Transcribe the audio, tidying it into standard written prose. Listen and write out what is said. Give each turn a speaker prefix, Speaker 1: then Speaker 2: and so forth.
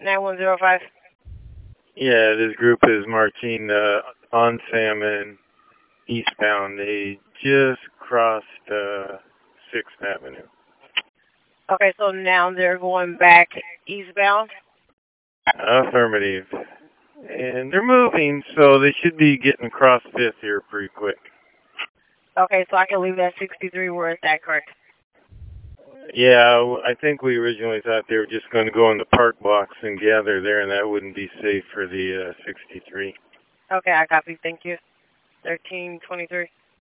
Speaker 1: 9105.
Speaker 2: Yeah, this group is marching on Salmon eastbound. They just crossed 6th Avenue.
Speaker 1: Okay, so now they're going back eastbound?
Speaker 2: Affirmative. And they're moving, so they should be getting across 5th here pretty quick.
Speaker 1: Okay, so I can leave that 63 where it's at, correct?
Speaker 2: Yeah, I think we originally thought they were just going to go in the park blocks and gather there, and that wouldn't be safe for the 63.
Speaker 1: Okay, I copy. Thank you. 1323.